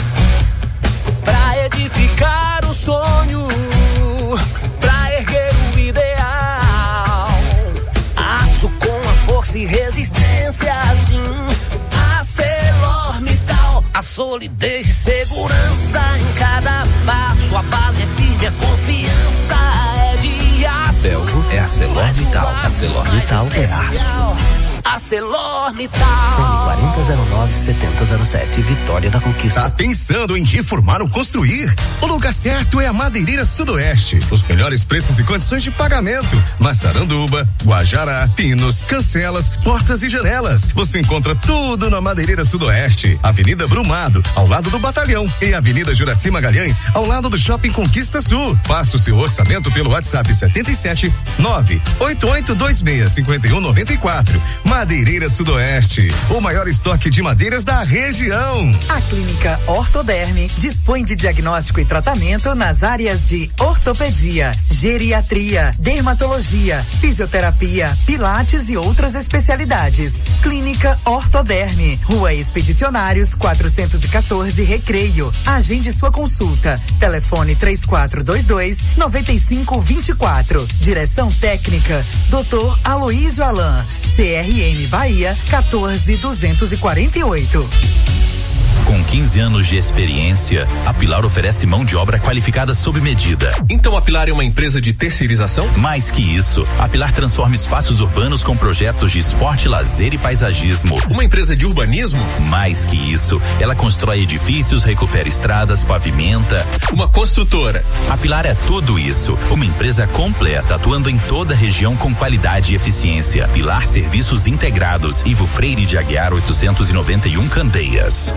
S9: Pra edificar o sonho, pra erguer o ideal, aço com a força e resistência, assim, ArcelorMittal, a solidez e segurança em cada passo, a base é firme, a confiança é de aço.
S12: Belgo é ArcelorMittal, ArcelorMittal é aço.
S9: ArcelorMittal.
S12: quarenta zero nove, setenta zero sete, Vitória da Conquista.
S5: Tá pensando em reformar ou construir? O lugar certo é a Madeireira Sudoeste. Os melhores preços e condições de pagamento. Massaranduba, Guajará, pinos, cancelas, portas e janelas. Você encontra tudo na Madeireira Sudoeste. Avenida Brumado, ao lado do Batalhão, e Avenida Juraci Magalhães, ao lado do Shopping Conquista Sul. Faça o seu orçamento pelo WhatsApp setenta e sete, nove oito oito dois seis, cinco um nove quatro. Madeireira Sudoeste, o maior estoque de madeiras da região.
S15: A Clínica Ortoderme dispõe de diagnóstico e tratamento nas áreas de ortopedia, geriatria, dermatologia, fisioterapia, pilates e outras especialidades. Clínica Ortoderme, Rua Expedicionários quatrocentos e quatorze, Recreio. Agende sua consulta. Telefone três quatro dois dois, nove cinco dois quatro. Direção técnica doutor Aloísio Alain. C R M Bahia quatorze duzentos e quarenta e oito.
S23: Com quinze anos de experiência, a Pilar oferece mão de obra qualificada sob medida.
S10: Então a Pilar é uma empresa de terceirização?
S23: Mais que isso, a Pilar transforma espaços urbanos com projetos de esporte, lazer e paisagismo.
S10: Uma empresa de urbanismo?
S23: Mais que isso, ela constrói edifícios, recupera estradas, pavimenta.
S10: Uma construtora.
S23: A Pilar é tudo isso, uma empresa completa, atuando em toda a região com qualidade e eficiência. Pilar Serviços Integrados, Ivo Freire de Aguiar oitocentos e noventa e um, Candeias.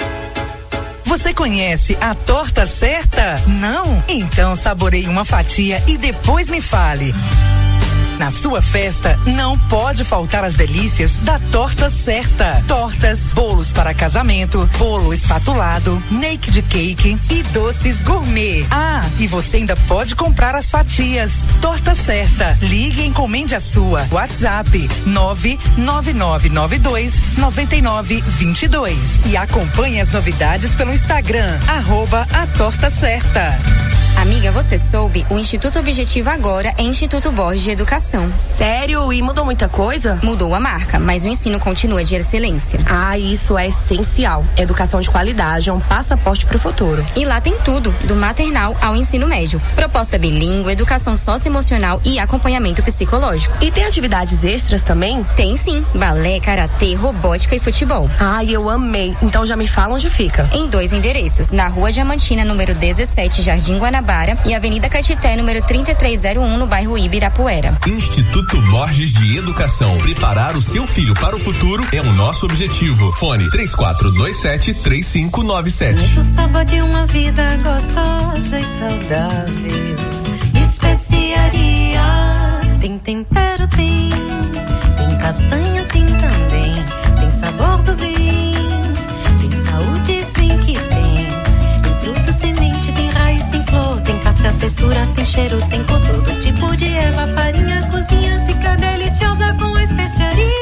S15: Você conhece a torta certa? Não? Então saboreie uma fatia e depois me fale. Na sua festa, não pode faltar as delícias da Torta Certa. Tortas, bolos para casamento, bolo espatulado, naked cake e doces gourmet. Ah, e você ainda pode comprar as fatias. Torta Certa. Ligue e encomende a sua. WhatsApp nove nove nove nove dois nove nove dois dois e acompanhe as novidades pelo Instagram, arroba a Torta Certa.
S14: Amiga, você soube? O Instituto Objetivo agora é Instituto Borges de Educação.
S16: Sério? E mudou muita coisa?
S14: Mudou a marca, mas o ensino continua de excelência.
S16: Ah, isso é essencial. Educação de qualidade é um passaporte para o futuro.
S14: E lá tem tudo, do maternal ao ensino médio. Proposta bilíngue, educação socioemocional e acompanhamento psicológico.
S16: E tem atividades extras também?
S14: Tem sim, balé, karatê, robótica e futebol.
S16: Ai, eu amei. Então já me fala onde fica.
S14: Em dois endereços, na Rua Diamantina, número dezessete, Jardim Guanabara, e Avenida Caetité, número trinta e três zero um, no bairro Ibirapuera.
S17: Instituto Borges de Educação. Preparar o seu filho para o futuro é o nosso objetivo. Fone três quatro dois sete, três cinco nove sete.
S11: Isso sábado de uma vida gostosa e saudável. Especiaria. Tem tempero, tem. Tem castanha, tem também. Tem sabor do bem. Tem saúde, tem que tem. Tem fruta, semente, tem raiz, tem flor. Tem casca, textura, tem cheiro, tem cor. Todo tipo de erva, farinha, cozinha. Fica deliciosa com a especiaria.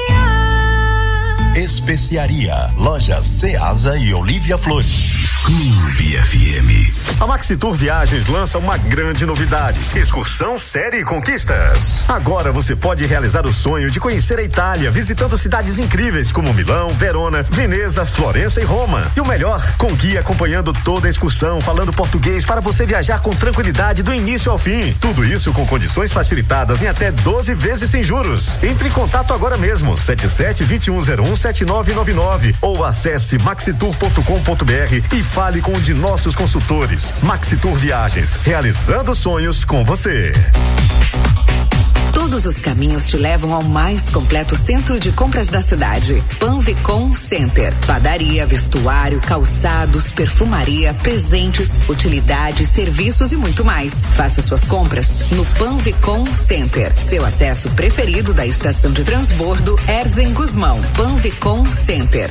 S24: Especiaria, lojas Ceasa e Olívia Flores.
S13: Clube F M. A Maxitur Viagens lança uma grande novidade: excursão série conquistas. Agora você pode realizar o sonho de conhecer a Itália, visitando cidades incríveis como Milão, Verona, Veneza, Florença e Roma. E o melhor, com guia acompanhando toda a excursão, falando português para você viajar com tranquilidade do início ao fim. Tudo isso com condições facilitadas em até doze vezes sem juros. Entre em contato agora mesmo, sete sete, dois um zero um, sete nove nove nove ou acesse maxitur ponto com ponto b r e fale com um de nossos consultores. Maxitur Viagens, realizando sonhos com você.
S25: Todos os caminhos te levam ao mais completo centro de compras da cidade. Panvicom Center. Padaria, vestuário, calçados, perfumaria, presentes, utilidades, serviços e muito mais. Faça suas compras no Panvicom Center. Seu acesso preferido da estação de transbordo Erzen Guzmão. Panvicom Center.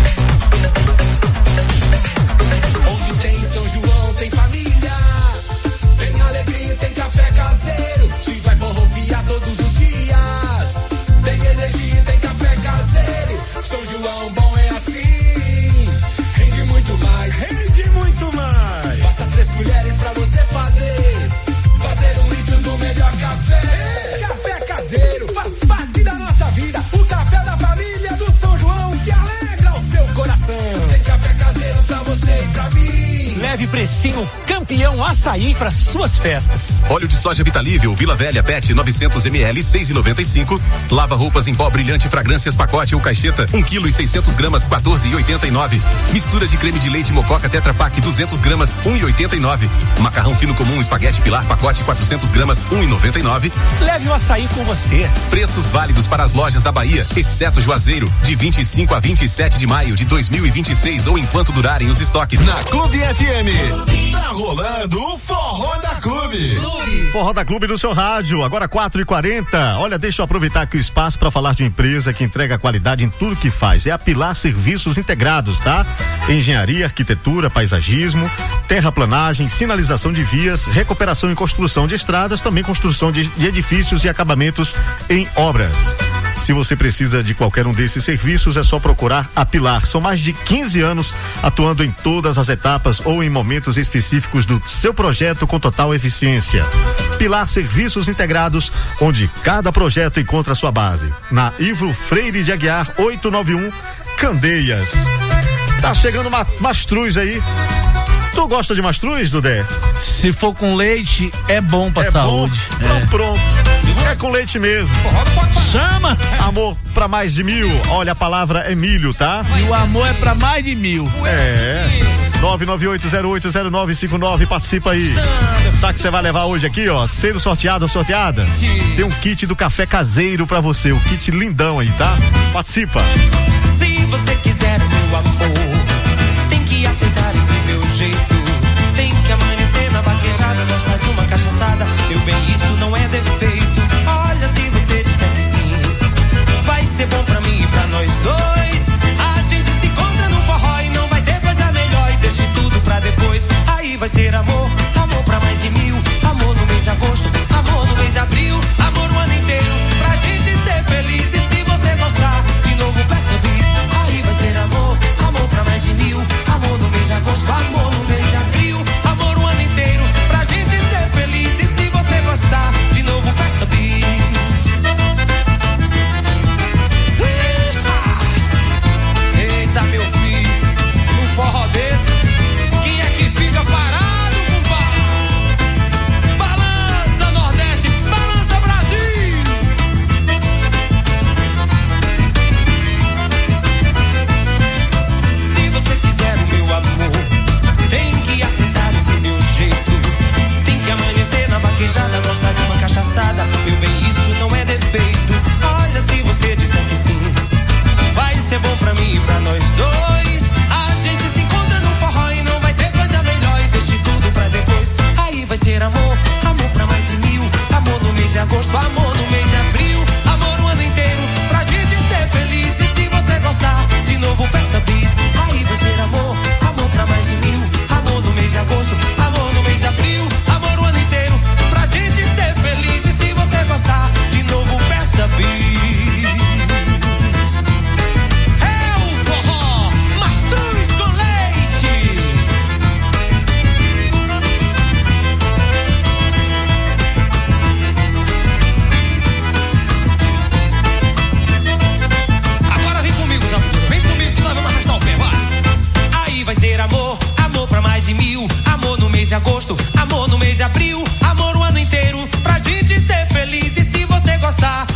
S9: Onde tem São João, tem família. Tem alegria, tem café caseiro. Se vai forrofiar todos os dias. Tem energia, tem café caseiro. São João bom é assim. Rende muito mais, rende muito mais. Basta três colheres pra você fazer. Fazer um litro do melhor café. Café caseiro, faz parte da nossa vida. O café da família do São João que alegra o seu coração. Tem café caseiro pra você e pra mim.
S19: Leve precinho campeão açaí para suas festas.
S10: Óleo de soja Vitalível Vila Velha Pet novecentos mililitros, seis e noventa e cinco. Lava roupas em pó brilhante fragrâncias pacote ou caixeta, um quilo e seiscentos gramas, quatorze e oitenta e nove. Mistura de creme de leite Mococa Tetra Pak duzentos gramas, um e oitenta e nove. Macarrão fino comum espaguete Pilar pacote quatrocentos gramas, um e noventa e nove.
S19: Leve o açaí com você.
S10: Preços válidos para as lojas da Bahia, exceto Juazeiro, de vinte e cinco a vinte e sete de maio de dois mil e vinte e seis ou enquanto durarem os estoques.
S24: Na Clube F M, tá rolando o Forró da Clube.
S1: Clube. Forró da Clube no seu rádio, agora quatro e quarenta. Olha, deixa eu aproveitar aqui o espaço para falar de uma empresa que entrega qualidade em tudo que faz. É a Pilar Serviços Integrados, tá? Engenharia, arquitetura, paisagismo, terraplanagem, sinalização de vias, recuperação e construção de estradas, também construção de, de edifícios e acabamentos em obras. Se você precisa de qualquer um desses serviços, é só procurar a Pilar. São mais de quinze anos atuando em todas as etapas ou em momentos específicos do seu projeto com total eficiência. Pilar Serviços Integrados, onde cada projeto encontra sua base. Na Ivo Freire de Aguiar, oitocentos e noventa e um, Candeias. Tá chegando uma mastruz aí. Tu gosta de mastruz, Dudé?
S21: Se for com leite, é bom pra
S1: é
S21: saúde.
S1: Bom? Então, é. Pronto. É com leite mesmo.
S21: Chama!
S1: Amor pra mais de mil. Olha, a palavra é milho, tá?
S21: E o amor é pra mais de mil.
S1: É. nove nove oito zero oito zero nove cinco nove, participa aí. Sabe que você vai levar hoje aqui, ó? Sendo sorteado ou sorteada? Tem um kit do café caseiro pra você. Um kit lindão aí, tá? Participa.
S9: Se você quiser meu amor, tem que aceitar esse meu jeito. Tem que amanhecer na vaquejada, gostar de uma cachaçada. Meu bem, isso não é defeito. Olha, se ser amor, amor pra mais de mil. Amor no mês de agosto, amor no mês de abril. Amor o ano inteiro, pra gente ser feliz. E se você gostar, de novo peça bis. Aí vai ser amor, amor pra mais de mil. Amor no mês de agosto, amor no mês de abril. Amor o ano inteiro, pra gente ser feliz. E se você gostar, de novo peça bis. Eita, meu filho, um forró desse, quem é que fica parado, compadre? Balança Nordeste, balança Brasil. Se você quiser o meu amor, tem que aceitar esse meu jeito. Tem que amanhecer na vaquejada, gostar de uma cachaçada. Meu bem, isso não é defeito. Olha, se você disser que sim, vai ser bom pra mim e pra nós dois. A gente se encontra no forró e não vai ter coisa melhor. E deixe tudo pra depois. Aí vai ser amor, amor pra mais de mil. Amor no mês de agosto, amor no mês de abril. Amor o ano inteiro, pra gente ser feliz. E se você gostar, de novo peça bis. Aí vai ser amor, amor pra mais de mil. Amor no mês de agosto, amor no mês de abril. Amor o ano inteiro, pra gente ser feliz. E se você gostar, de novo peça bis. Vai ser amor, amor pra mais de mil. Amor no mês de agosto, amor no mês de abril. Amor o ano inteiro, pra gente ser feliz. E se você gostar,